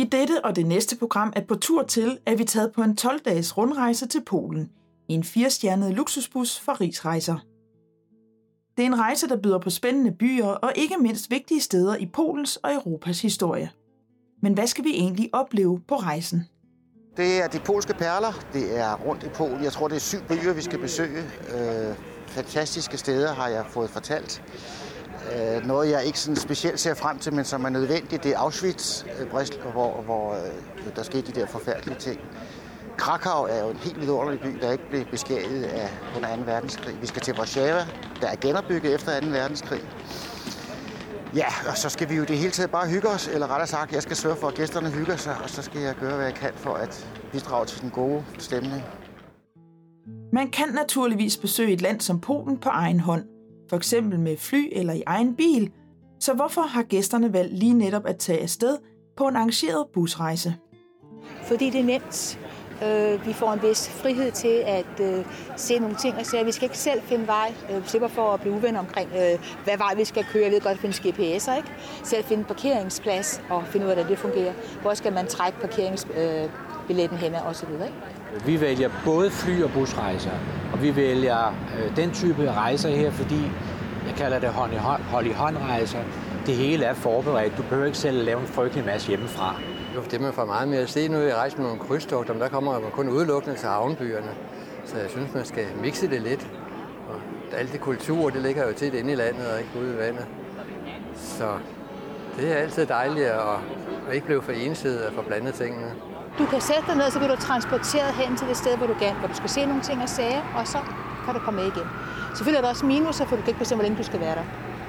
dette og det næste program er på tur til, er vi taget på en 12-dages rundrejse til Polen i en 4-stjernet luksusbus fra Rigsrejser. Det er en rejse, der byder på spændende byer og ikke mindst vigtige steder i Polens og Europas historie. Men hvad skal vi egentlig opleve på rejsen? Det er de polske perler. Det er rundt i Polen. Jeg tror, det er 7 byer, vi skal besøge. Fantastiske steder har jeg fået fortalt. Noget, jeg ikke sådan specielt ser frem til, men som er nødvendigt, det er Auschwitz, hvor der skete de der forfærdelige ting. Krakow er jo en helt vidunderlig by, der ikke blev beskadiget af under 2. verdenskrig. Vi skal til Warszawa, der er genopbygget efter 2. verdenskrig. Ja, og så skal vi jo det hele taget bare hygge os, eller rettere sagt, jeg skal sørge for, at gæsterne hygger sig, og så skal jeg gøre, hvad jeg kan for at bidrage til den gode stemning. Man kan naturligvis besøge et land som Polen på egen hånd, for eksempel med fly eller i egen bil, så hvorfor har gæsterne valgt lige netop at tage afsted på en arrangeret busrejse? Fordi det er nemt. Vi får en vis frihed til at se nogle ting og se, vi skal ikke selv finde vej. Vi slipper for at blive uvenner omkring, hvad vej vi skal køre. Jeg ved godt, at det findes GPS'er, ikke? Selv finde parkeringsplads og finde ud af, hvordan det fungerer. Hvor skal man trække parkeringsbilletten hen og så videre, ikke? Vi vælger både fly- og busrejser, og vi vælger den type rejser her, fordi jeg kalder det hold-i-hånd-rejser. Det hele er forberedt. Du behøver ikke selv lave en frygtelig masse hjemmefra. Jo, det man får meget mere at se nu, jeg rejser med nogle krydstogter, men der kommer man kun udelukkende til havnebyerne. Så jeg synes, man skal mixe det lidt. Og alt det kultur, det ligger jo tit inde i landet og ikke ude i vandet. Så det er altid dejligt at ikke blive for ensidigt og for blandet tingene. Du kan sætte dig ned, så bliver du transporteret hen til det sted, hvor du skal se nogle ting og sager, og så kan du komme med igen. Selvfølgelig er der også minuser, for du kan ikke bestemme, hvor længe du skal være der.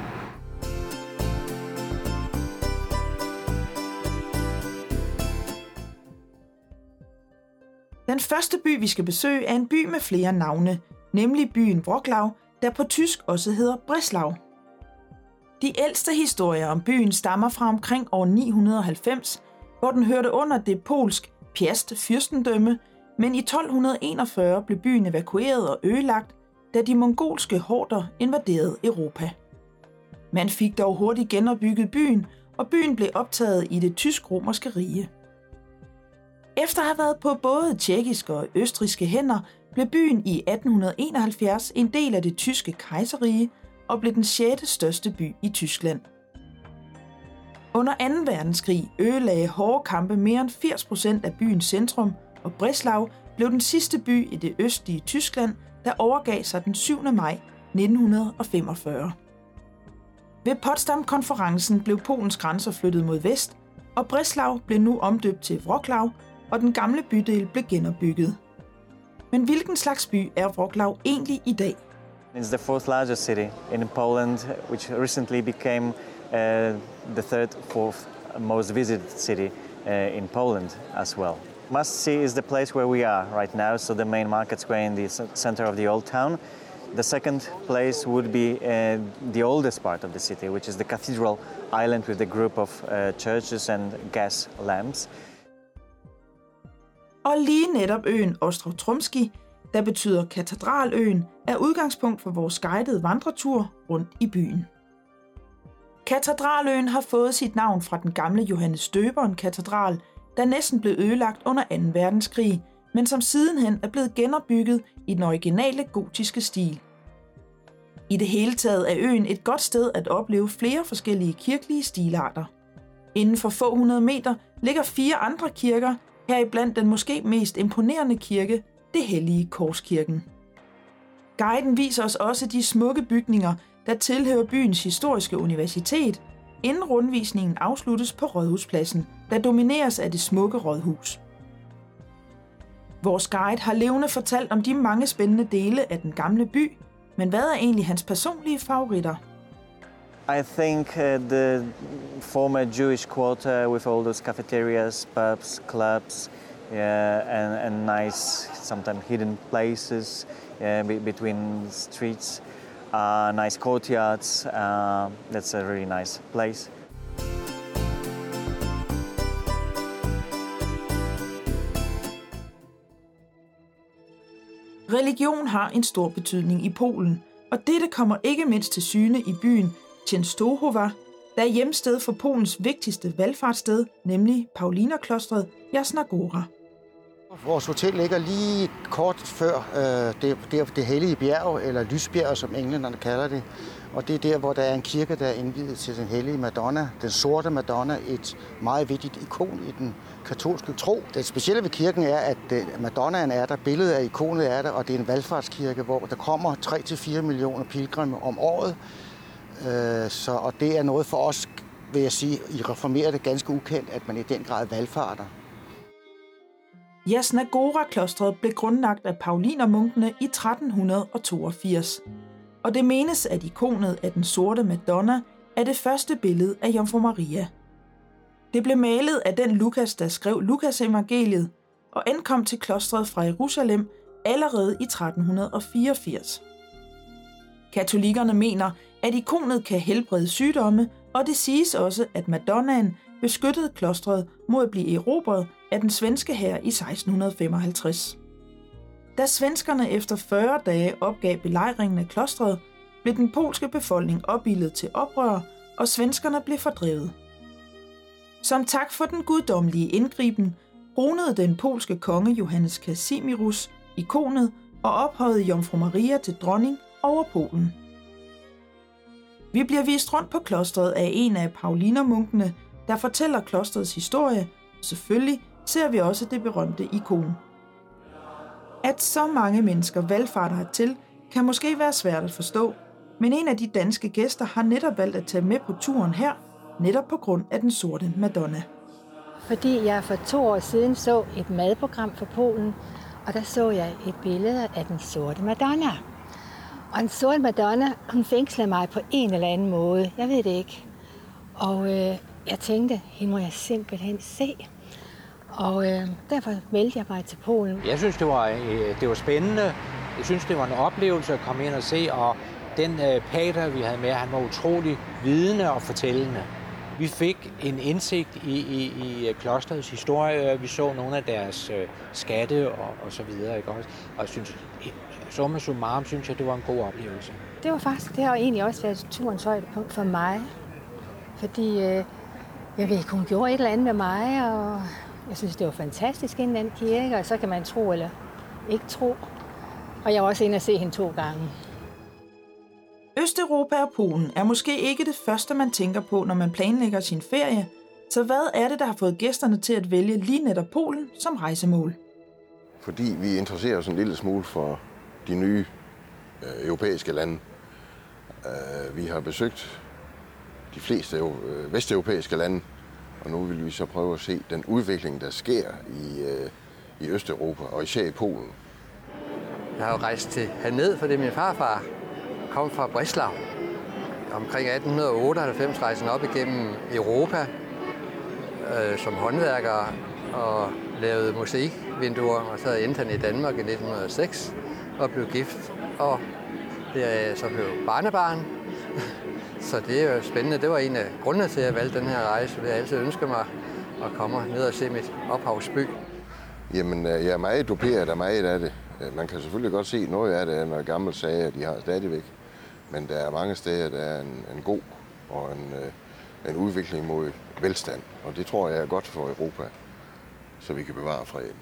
Den første by, vi skal besøge, er en by med flere navne, nemlig byen Wrocław, der på tysk også hedder Breslau. De ældste historier om byen stammer fra omkring år 990, hvor den hørte under det polsk Piast fyrstendømme, men i 1241 blev byen evakueret og ødelagt, da de mongolske horder invaderede Europa. Man fik dog hurtigt genopbygget byen, og byen blev optaget i det tysk-romerske rige. Efter at have været på både tjekkiske og østrigske hænder, blev byen i 1871 en del af det tyske kejserrige og blev den 6. største by i Tyskland. Under 2. verdenskrig ødelagde hårde kampe mere end 80% af byens centrum, og Breslau blev den sidste by i det østlige Tyskland, der overgav sig den 7. maj 1945. Ved Potsdam-konferencen blev Polens grænser flyttet mod vest, og Breslau blev nu omdøbt til Wrocław, og den gamle bydel blev genopbygget. Men hvilken slags by er Wrocław egentlig i dag? It's the 4th largest city in Poland, which recently became the 4th most visited city in Poland as well. Must see is the place where we are right now, so the main market square in the center of the old town. The second place would be the oldest part of the city, which is the Cathedral Island with a group of churches and gas lamps. Og lige netop øen Ostrov-Tromski, der betyder Katedraløen, er udgangspunkt for vores guidede vandretur rundt i byen. Katedraløen har fået sit navn fra den gamle Johannes Døberen katedral, der næsten blev ødelagt under 2. verdenskrig, men som sidenhen er blevet genopbygget i den originale gotiske stil. I det hele taget er øen et godt sted at opleve flere forskellige kirkelige stilarter. Inden for få 100 meter ligger 4 andre kirker, heriblandt den måske mest imponerende kirke, det Hellige Korskirken. Guiden viser os også de smukke bygninger, der tilhører byens historiske universitet, inden rundvisningen afsluttes på Rådhuspladsen, der domineres af det smukke rådhus. Vores guide har levende fortalt om de mange spændende dele af den gamle by, men hvad er egentlig hans personlige favoritter? I think the former Jewish quarter with all those cafeterias, pubs, clubs, and nice, sometimes hidden places between streets, nice courtyards. That's a really nice place. Religion har en stor betydning i Polen, og dette kommer ikke mindst til syne i byen Częstochowa, der er hjemsted for Polens vigtigste valfartssted, nemlig Paulinerklostret Jasna Góra. Vores hotel ligger lige kort før det hellige bjerg, eller lysbjerg, som englænderne kalder det. Og det er der, hvor der er en kirke, der er indviet til den hellige Madonna. Den sorte Madonna, et meget vigtigt ikon i den katolske tro. Det specielle ved kirken er, at Madonnaen er der, billedet af ikonet er der, og det er en valfartskirke, hvor der kommer 3-4 millioner pilgrimme om året. Og det er noget for os, vil jeg sige, i reformerede ganske ukendt, at man i den grad valfarter. Jasna Góra-klostret blev grundlagt af paulinermunkene i 1382, og det menes, at ikonet af den sorte Madonna er det første billede af Jomfru Maria. Det blev malet af den Lukas, der skrev Lukas-evangeliet, og ankom til klostret fra Jerusalem allerede i 1384. Katolikkerne mener, at ikonet kan helbrede sygdomme, og det siges også, at Madonnaen beskyttede klostret mod at blive erobret af den svenske hær i 1655. Da svenskerne efter 40 dage opgav belejringen af klostret, blev den polske befolkning opildnet til oprør, og svenskerne blev fordrevet. Som tak for den guddommelige indgriben, kronede den polske konge Johannes Kazimierz ikonet og ophøjede Jomfru Maria til dronning over Polen. Vi bliver vist rundt på klostret af en af paulinermunkene, der fortæller klostrets historie, og selvfølgelig ser vi også det berømte ikon. At så mange mennesker valfarter hertil, kan måske være svært at forstå, men en af de danske gæster har netop valgt at tage med på turen her, netop på grund af den sorte Madonna. Fordi jeg for 2 år siden så et madprogram for Polen, og der så jeg et billede af den sorte Madonna. Og den sorte Madonna, hun fængslede mig på en eller anden måde. Jeg ved det ikke. Og jeg tænkte, hende må jeg simpelthen se. Og derfor meldte jeg mig til Polen. Jeg synes, det var spændende. Jeg synes, det var en oplevelse at komme ind og se. Og den pater, vi havde med, han var utrolig vidende og fortællende. Vi fik en indsigt i klosterets historie. Vi så nogle af deres skatte og så videre. Ikke? Og jeg synes, summa summarum, synes jeg, det var en god oplevelse. Det har egentlig også været turens højdepunkt for mig. Fordi jeg ved ikke, hun gjorde et eller andet med mig, og jeg synes, det var fantastisk inden den kirke, og så kan man tro eller ikke tro. Og jeg var også inde og se hende 2 gange. Østeuropa og Polen er måske ikke det første, man tænker på, når man planlægger sin ferie. Så hvad er det, der har fået gæsterne til at vælge lige netop Polen som rejsemål? Fordi vi interesserer os en lille smule for de nye europæiske lande. Vi har besøgt de fleste vesteuropæiske lande, og nu vil vi så prøve at se den udvikling, der sker i Østeuropa, og især i Polen. Jeg har jo rejst herned, fordi min farfar kom fra Breslau. Omkring 1898 rejste han op igennem Europa som håndværker og lavede mosaikvinduer, og så endte han i Danmark i 1906 og blev gift, og så blev barnebarn. Så det er jo spændende. Det var en af grundene til, at jeg valgte den her rejse, for jeg altid ønsker mig at komme ned og se mit ophavsby. Jamen, jeg er meget duperet af meget af det. Man kan selvfølgelig godt se noget af det, af noget gammelt sager, de har stadigvæk. Men der er mange steder, der er en god og en udvikling mod velstand. Og det tror jeg er godt for Europa, så vi kan bevare freden.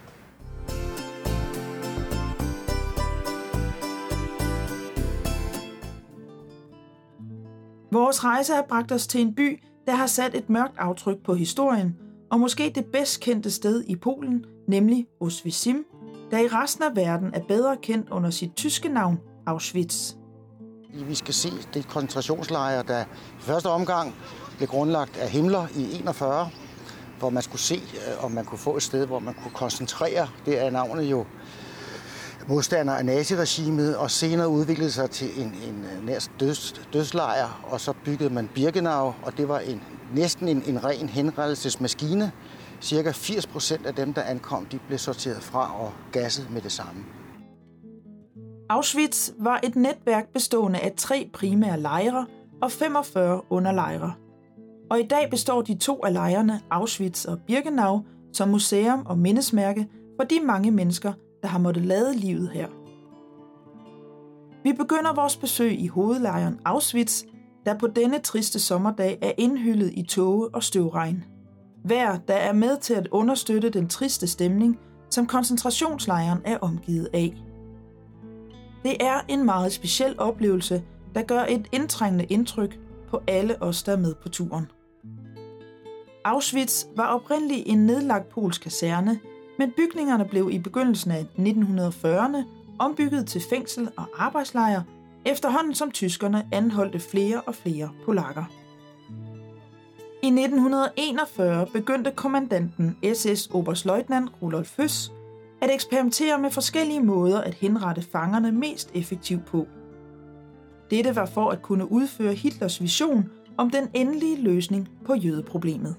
Vores rejse har bragt os til en by, der har sat et mørkt aftryk på historien, og måske det bedst kendte sted i Polen, nemlig Oświęcim, der i resten af verden er bedre kendt under sit tyske navn Auschwitz. Vi skal se det koncentrationslejre, der i første omgang blev grundlagt af Himmler i 41, hvor man skulle se, om man kunne få et sted, hvor man kunne koncentrere. Det er navnet jo modstander af naziregimet, og senere udviklede sig til en nærmest dødslejr, og så byggede man Birkenau, og det var næsten en ren henrettelsesmaskine. Cirka 80% af dem, der ankom, de blev sorteret fra og gasset med det samme. Auschwitz var et netværk bestående af 3 primære lejre og 45 underlejre. Og i dag består de 2 af lejrene, Auschwitz og Birkenau, som museum og mindesmærke for de mange mennesker, der har måttet lade livet her. Vi begynder vores besøg i hovedlejren Auschwitz, der på denne triste sommerdag er indhyllet i tåge og støvregn. Vejr, der er med til at understøtte den triste stemning, som koncentrationslejren er omgivet af. Det er en meget speciel oplevelse, der gør et indtrængende indtryk på alle os, der er med på turen. Auschwitz var oprindeligt en nedlagt polsk kaserne, men bygningerne blev i begyndelsen af 1940'erne ombygget til fængsel og arbejdslejr, efterhånden som tyskerne anholdte flere og flere polakker. I 1941 begyndte kommandanten SS Oberstløjtnant Rudolf Höss at eksperimentere med forskellige måder at henrette fangerne mest effektivt på. Dette var for at kunne udføre Hitlers vision om den endelige løsning på jødeproblemet.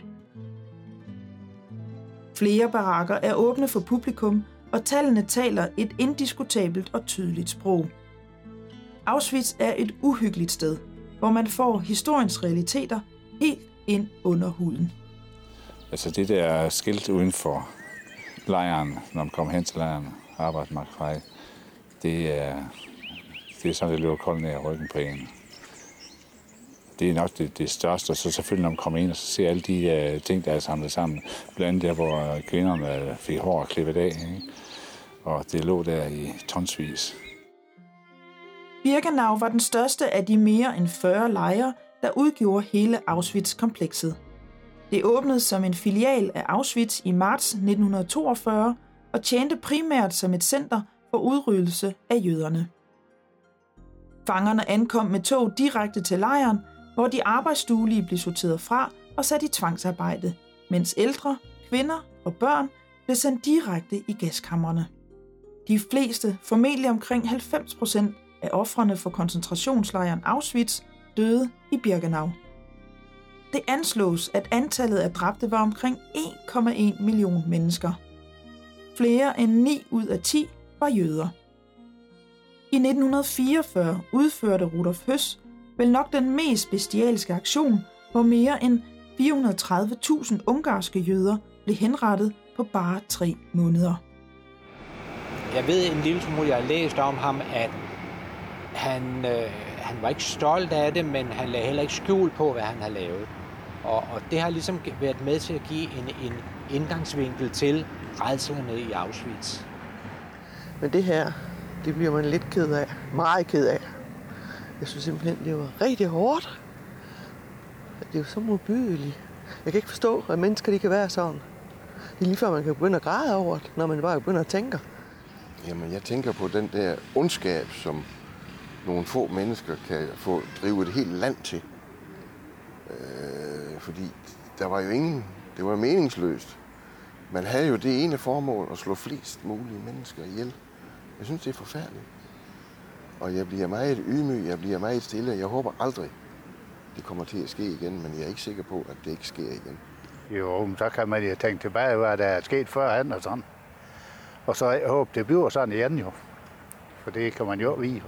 Flere barakker er åbne for publikum, og tallene taler et indiskutabelt og tydeligt sprog. Auschwitz er et uhyggeligt sted, hvor man får historiens realiteter helt ind under huden. Altså det der skilt uden for lejren, når man kommer hen til lejren, arbejdsmarkedsvej, det er sådan, det løber koldt ned ad ryggen på en. Det er nok det største, og så selvfølgelig, når man kommer ind og så ser alle de ting, der er samlet sammen. Blandt andet der, hvor kvinderne fik hår klippet af, ikke? Og det lå der i tonsvis. Birkenau var den største af de mere end 40 lejre, der udgjorde hele Auschwitz-komplekset. Det åbnede som en filial af Auschwitz i marts 1942 og tjente primært som et center for udryddelse af jøderne. Fangerne ankom med tog direkte til lejren, hvor de arbejdsduelige blev sorteret fra og sat i tvangsarbejde, mens ældre, kvinder og børn blev sendt direkte i gaskamrene. De fleste, formentlig omkring 90% af ofrene for koncentrationslejren Auschwitz, døde i Birkenau. Det anslås, at antallet af dræbte var omkring 1,1 million mennesker. Flere end 9 ud af 10 var jøder. I 1944 udførte Rudolf Höss vel nok den mest bestialske aktion, hvor mere end 430.000 ungarske jøder blev henrettet på bare 3 måneder. Jeg ved en lille smule, jeg har læst om ham, at han var ikke stolt af det, men han lagde heller ikke skjul på, hvad han har lavet. Og det har ligesom været med til at give en indgangsvinkel til rædslerne i Auschwitz. Men det her, det bliver man lidt ked af. Meget ked af. Jeg synes simpelthen, det var rigtig hårdt. Det er jo så modbydeligt. Jeg kan ikke forstå, at mennesker de kan være sådan. Det er lige før, man kan begynde at græde over det, når man bare begynder at tænke. Jamen, jeg tænker på den der ondskab, som nogle få mennesker kan få drive et helt land til. Fordi der var jo ingen, det var meningsløst. Man havde jo det ene formål at slå flest mulige mennesker ihjel. Jeg synes, det er forfærdeligt. Og jeg bliver meget ydmyg, jeg bliver meget stille. Jeg håber aldrig, det kommer til at ske igen, men jeg er ikke sikker på, at det ikke sker igen. Jo, men så kan man jo tænke tilbage, hvad der er sket førhen og sådan. Og så håber det bliver sådan igen jo. For det kan man jo vide.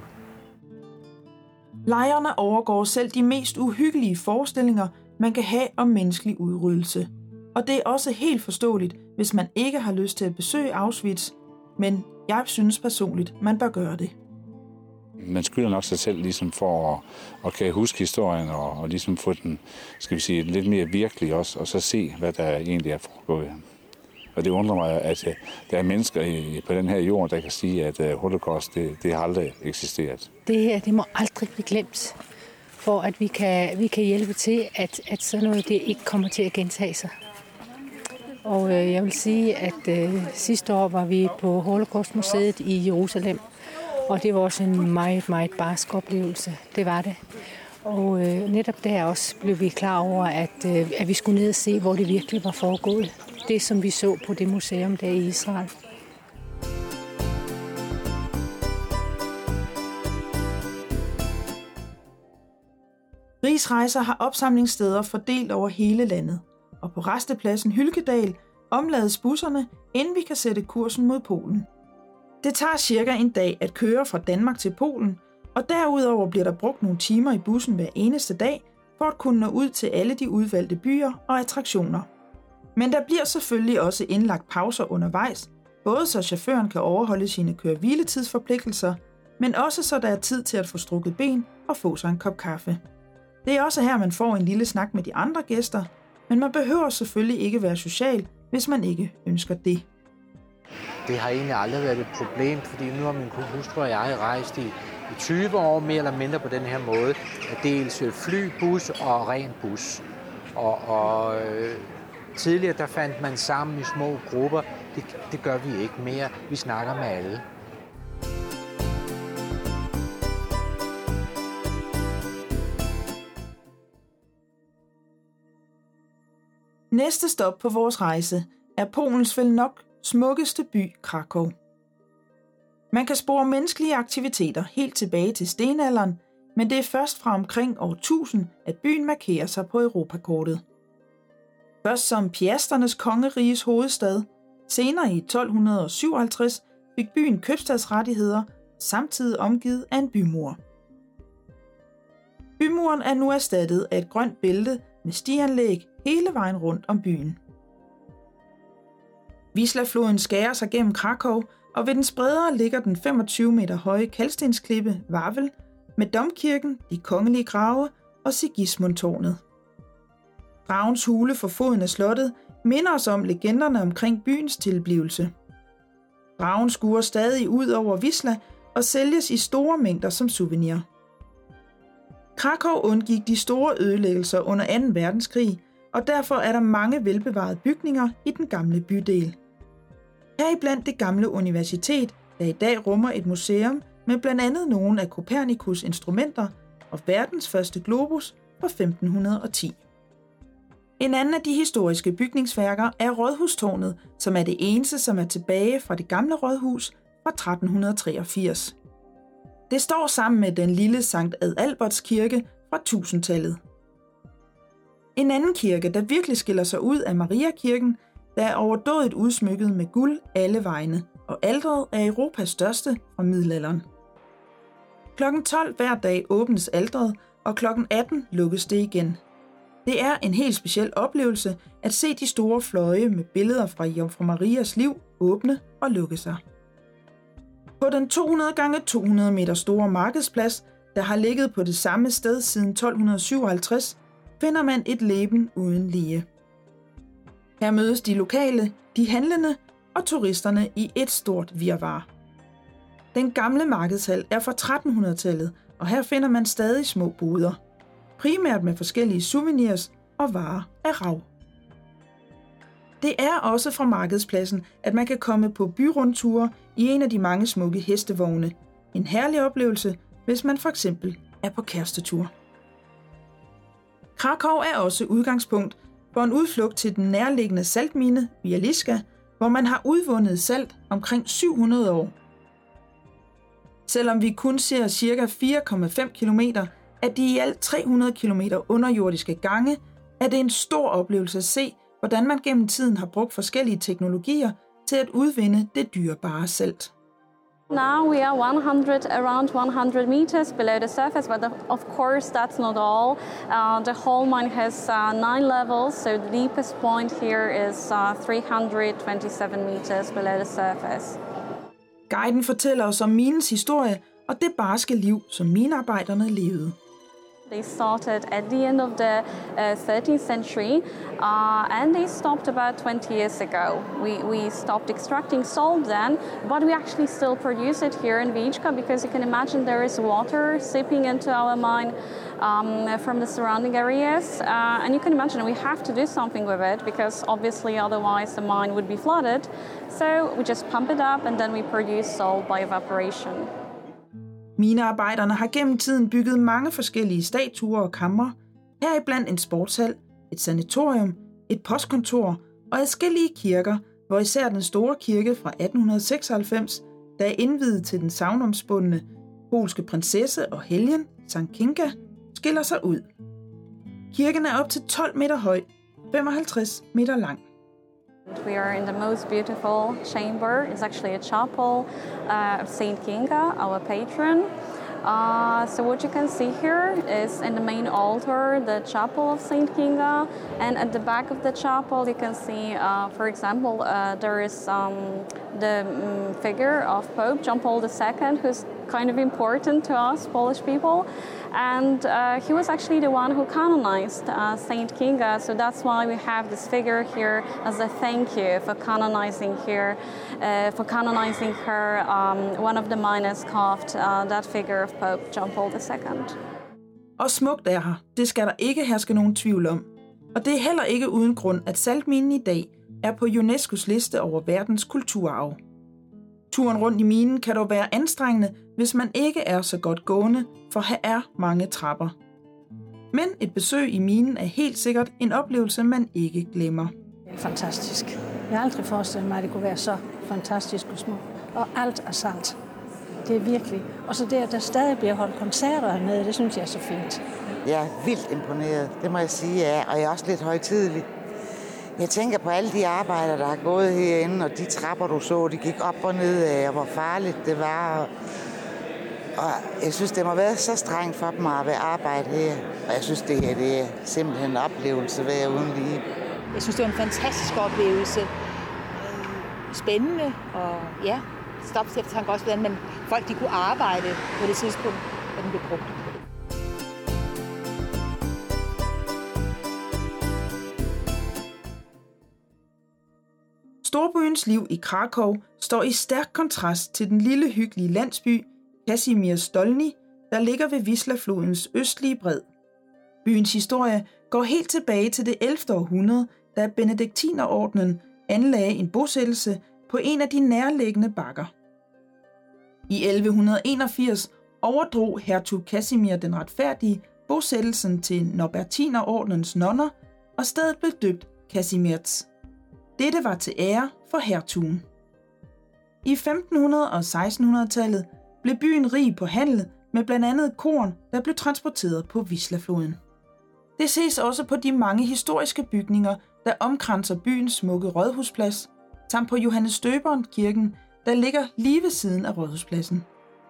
Lejrene overgår selv de mest uhyggelige forestillinger, man kan have om menneskelig udryddelse. Og det er også helt forståeligt, hvis man ikke har lyst til at besøge Auschwitz, men jeg synes personligt, man bør gøre det. Man skylder nok sig selv ligesom for at kan huske historien og ligesom få den, skal vi sige, lidt mere virkelig også, og så se, hvad der egentlig er foregået. Og det undrer mig, at der er mennesker på den her jord, der kan sige, at Holocaust, det har aldrig eksisteret. Det her, det må aldrig blive glemt, for at vi kan hjælpe til, at sådan noget det ikke kommer til at gentage sig. Og jeg vil sige, at sidste år var vi på Holocaustmuseet i Jerusalem, og det var også en meget, meget barsk oplevelse. Det var det. Og netop der også blev vi klar over, at vi skulle ned og se, hvor det virkelig var foregået. Det, som vi så på det museum der i Israel. Riis Rejser har opsamlingssteder fordelt over hele landet, og på rastepladsen Hylkedal omlades busserne, inden vi kan sætte kursen mod Polen. Det tager cirka en dag at køre fra Danmark til Polen, og derudover bliver der brugt nogle timer i bussen hver eneste dag, for at kunne nå ud til alle de udvalgte byer og attraktioner. Men der bliver selvfølgelig også indlagt pauser undervejs, både så chaufføren kan overholde sine køre-hviletidsforpligtelser, men også så der er tid til at få strukket ben og få sig en kop kaffe. Det er også her, man får en lille snak med de andre gæster, men man behøver selvfølgelig ikke være social, hvis man ikke ønsker det. Det har egentlig aldrig været et problem, fordi nu har min hustru og jeg rejst i 20 år mere eller mindre på den her måde. Dels fly, bus og ren bus. Og tidligere der fandt man sammen i små grupper. Det gør vi ikke mere. Vi snakker med alle. Næste stop på vores rejse er Polens vel nok smukkeste by, Krakow. Man kan spore menneskelige aktiviteter helt tilbage til stenalderen, men det er først fra omkring år 1000, at byen markerer sig på Europakortet. Først som Piasternes kongeriges hovedstad, senere i 1257 fik byen købstadsrettigheder, samtidig omgivet af en bymur. Bymuren er nu erstattet af et grønt bælte med stianlæg hele vejen rundt om byen. Wisła-floden skærer sig gennem Krakow, og ved den bredere ligger den 25 meter høje kalkstensklippe Wawel med domkirken, de kongelige grave og Sigismundtårnet. Dragens hule for foden af slottet minder os om legenderne omkring byens tilblivelse. Dragen skuer stadig ud over Wisła og sælges i store mængder som souvenir. Krakow undgik de store ødelæggelser under 2. verdenskrig, og derfor er der mange velbevarede bygninger i den gamle bydel. Heriblandt det gamle universitet, der i dag rummer et museum med blandt andet nogle af Copernicus' instrumenter og verdens første globus fra 1510. En anden af de historiske bygningsværker er Rådhustårnet, som er det eneste, som er tilbage fra det gamle rådhus fra 1383. Det står sammen med den lille Sankt Adalberts kirke fra 1000-tallet. En anden kirke, der virkelig skiller sig ud, er Mariakirken, der er overdådigt udsmykket med guld alle vegne, og alteret er Europas største fra middelalderen. Klokken 12 hver dag åbnes alteret, og klokken 18 lukkes det igen. Det er en helt speciel oplevelse at se de store fløje med billeder fra Jomfru Marias liv åbne og lukke sig. På den 200 x 200 meter store markedsplads, der har ligget på det samme sted siden 1257, finder man et leben uden lige. Her mødes de lokale, de handlende og turisterne i et stort virvar. Den gamle markedshal er fra 1300-tallet, og her finder man stadig små boder. Primært med forskellige souvenirs og varer af rav. Det er også fra markedspladsen, at man kan komme på byrundture i en af de mange smukke hestevogne. En herlig oplevelse, hvis man for eksempel er på kærestetur. Krakow er også udgangspunkt for en udflugt til den nærliggende saltmine Wieliczka, hvor man har udvundet salt omkring 700 år. Selvom vi kun ser ca. 4,5 km af de i alt 300 km underjordiske gange, er det en stor oplevelse at se, hvordan man gennem tiden har brugt forskellige teknologier til at udvinde det dyrebare salt. Now we are around 100 meters below the surface, but of course that's not all. The whole mine has 9 levels, so the deepest point here is 327 meters below the surface. Guiden fortæller os om minens historie og det barske liv, som minearbejderne levede. They started at the end of the 13th century, and they stopped about 20 years ago. We stopped extracting salt then, but we actually still produce it here in Wieliczka because you can imagine there is water seeping into our mine from the surrounding areas, and you can imagine we have to do something with it because obviously otherwise the mine would be flooded. So we just pump it up and then we produce salt by evaporation. Minearbejderne har gennem tiden bygget mange forskellige statuer og kamre, heriblandt en sportshal, et sanatorium, et postkontor og adskillige kirker, hvor især den store kirke fra 1896, der er indviet til den sagnomspundne polske prinsesse og helgen, Sankt Kinga, skiller sig ud. Kirken er op til 12 meter høj, 55 meter lang. We are in the most beautiful chamber. It's actually a chapel of Saint Kinga, our patron. So what you can see here is in the main altar, the chapel of Saint Kinga, and at the back of the chapel you can see, for example, there is the figure of Pope John Paul II, who's kind of important to us Polish people, and he was actually the one who canonized Saint Kinga, so that's why we have this figure here as a thank you for canonizing her. One of the miners carved that figure of Pope John Paul II. Og smukt er her, det skal der ikke herske nogen tvivl om. Og det er heller ikke uden grund, at saltminen i dag er på UNESCO's liste over verdens kulturarv. Turen rundt i minen kan dog være anstrengende, hvis man ikke er så godt gående, for her er mange trapper. Men et besøg i minen er helt sikkert en oplevelse, man ikke glemmer. Det er fantastisk. Jeg har aldrig forestillet mig, at det kunne være så fantastisk og smukt. Og alt er salt. Det er virkelig. Og så det, at der stadig bliver holdt koncerter hernede, det synes jeg er så fint. Jeg er vildt imponeret, det må jeg sige, ja. Og jeg er også lidt højtidelig. Jeg tænker på alle de arbejder, der har gået herinde, og de trapper, du så, de gik op og ned af, og hvor farligt det var. Og jeg synes, det må være så strengt for dem at arbejde her. Og jeg synes, det her det er simpelthen en oplevelse værd uden lige. Jeg synes, det var en fantastisk oplevelse. Spændende, og ja, stop til eftertanke også, hvordan folk de kunne arbejde på det tidspunkt, hvor den blev brugt. Storbyens liv i Krakow står i stærk kontrast til den lille hyggelige landsby Kazimierz Dolny, der ligger ved Wisłaflodens østlige bred. Byens historie går helt tilbage til det 11. århundrede, da Benediktinerordenen anlagde en bosættelse på en af de nærliggende bakker. I 1181 overdrog hertug Kasimir den retfærdige bosættelsen til Norbertinerordenens nonner, og stedet blev døbt Kazimierz. Dette var til ære for hertugen. I 1500- og 1600-tallet blev byen rig på handel med blandt andet korn, der blev transporteret på Wisłafloden. Det ses også på de mange historiske bygninger, der omkranser byens smukke rådhusplads, samt på Johannes Døberen kirken, der ligger lige ved siden af rådhuspladsen.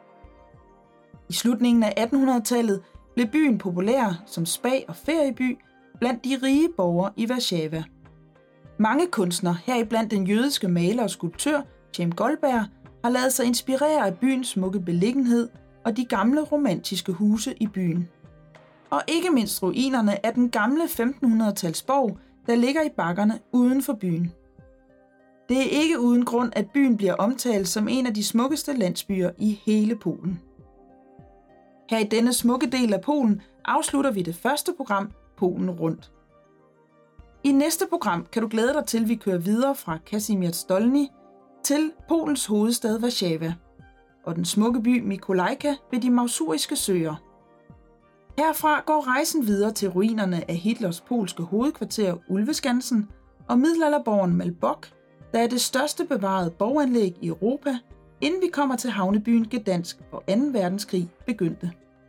I slutningen af 1800-tallet blev byen populær som spa- og ferieby blandt de rige borgere i Warszawa. Mange kunstnere, heriblandt den jødiske maler og skulptør Chaim Goldberg, har ladet sig inspirere af byens smukke beliggenhed og de gamle romantiske huse i byen. Og ikke mindst ruinerne af den gamle 1500-tals borg, der ligger i bakkerne uden for byen. Det er ikke uden grund, at byen bliver omtalt som en af de smukkeste landsbyer i hele Polen. Her i denne smukke del af Polen afslutter vi det første program, Polen rundt. I næste program kan du glæde dig til, at vi kører videre fra Kazimierz Dolny til Polens hovedstad Warszawa og den smukke by Mykolajka ved de Mausuiske søer. Herfra går rejsen videre til ruinerne af Hitlers polske hovedkvarter Ulveskansen og middelalderborgen Malbork, der er det største bevarede borganlæg i Europa, inden vi kommer til havnebyen Gdansk, hvor 2. verdenskrig begyndte.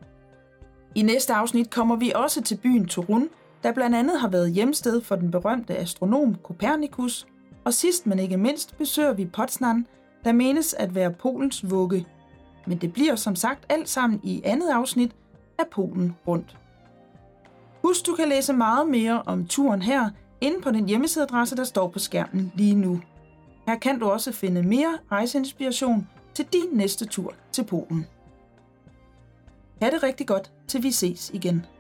I næste afsnit kommer vi også til byen Torun, der blandt andet har været hjemsted for den berømte astronom Copernicus, og sidst men ikke mindst besøger vi Poznań, der menes at være Polens vugge. Men det bliver som sagt alt sammen i andet afsnit af Polen rundt. Husk, du kan læse meget mere om turen her inde på den hjemmesideadresse, der står på skærmen lige nu. Her kan du også finde mere rejseinspiration til din næste tur til Polen. Ha' det rigtig godt, til vi ses igen.